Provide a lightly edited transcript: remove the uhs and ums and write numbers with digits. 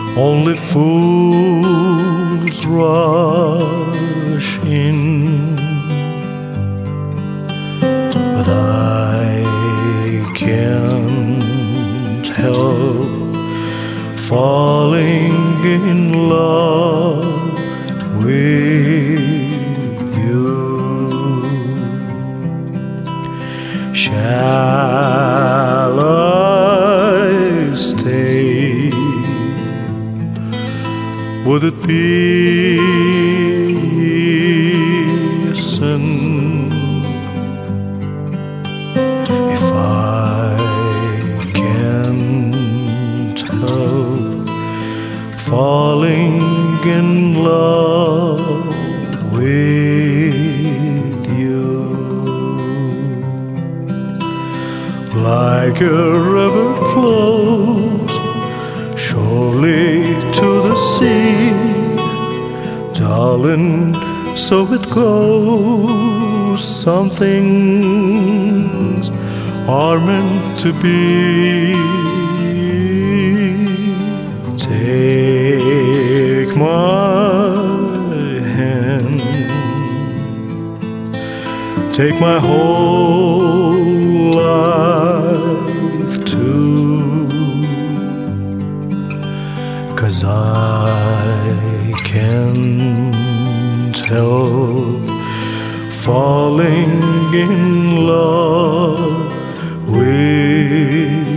Only fools rush in, but I can't help falling in love with you. Shall I stay? Would it be a sin if I can't help falling in love with you? Like a river flows surely to the sea, darling, so it goes. Some things are meant to be. Take my hand, take my whole life too, 'cause I can't help falling in love with